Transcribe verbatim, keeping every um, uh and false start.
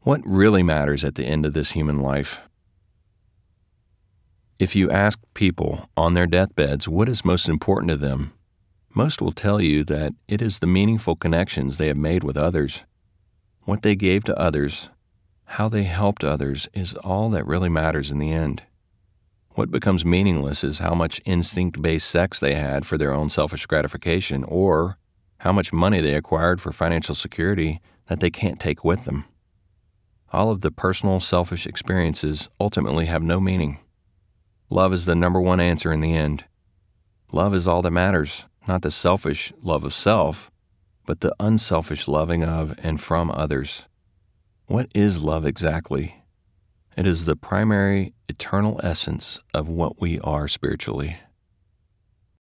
What really matters at the end of this human life? If you ask people on their deathbeds what is most important to them, most will tell you that it is the meaningful connections they have made with others. What they gave to others, how they helped others is all that really matters in the end. What becomes meaningless is how much instinct-based sex they had for their own selfish gratification, or how much money they acquired for financial security that they can't take with them. All of the personal, selfish experiences ultimately have no meaning. Love is the number one answer in the end. Love is all that matters, not the selfish love of self, but the unselfish loving of and from others. What is love exactly? It is the primary, eternal essence of what we are spiritually.